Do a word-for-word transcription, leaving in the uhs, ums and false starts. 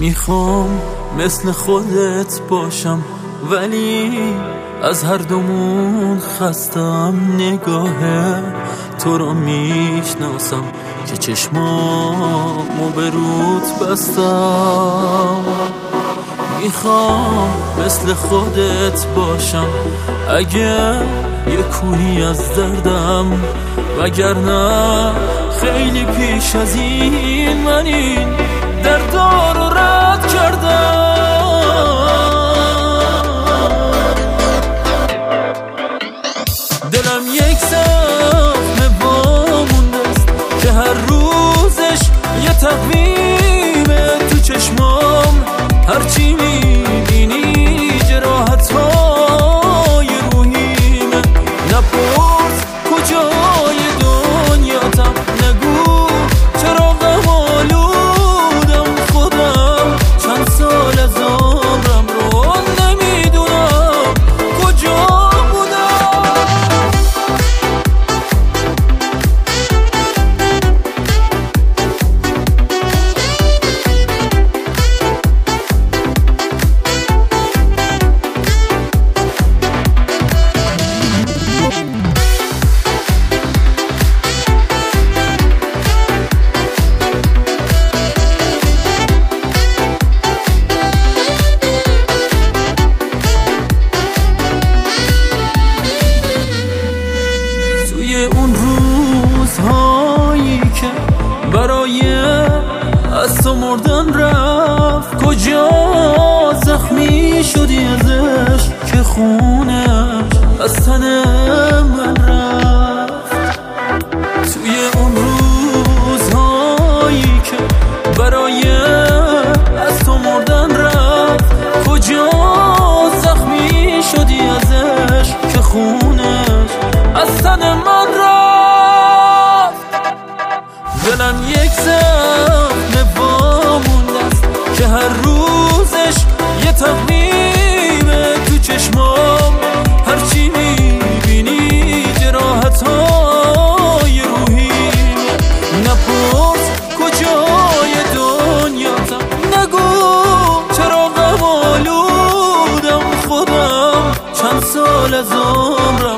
میخوام مثل خودت باشم، ولی از هر دومون خستم. نگاه تو رو میشناسم که چشمامو به رود بستم. میخوام مثل خودت باشم اگه یه کوهی از دردم، وگرنه خیلی پیش از این من این دردا رو رد کردم. دلم یک زخم وامونده است که هر روزش یه تقویمه تو چشمام. هرچی میبینی جراحت‌های روحیمه. نپرس کجای دنیاتم، نگو چرا غم آلودم. خودم چند سال از عمرم رو نمیدونم کجا بودم. اون روزهایی که برای از تو مردن رفت، کجا زخمی شدی ازش که خونش از تن من رفت. توی اون روزهایی که برای از تو مردن رفت، کجا زخمی شدی ازش که خونش از تن من رفت. دلم یک زخم وامونده است که هر روزش یه تقویمه تو چشمام. هرچی میبینی جراحت‌های روحیمه. نپرس کجای دنیاتم، نگو چرا غم آلودم. خودم چند سال از عمرم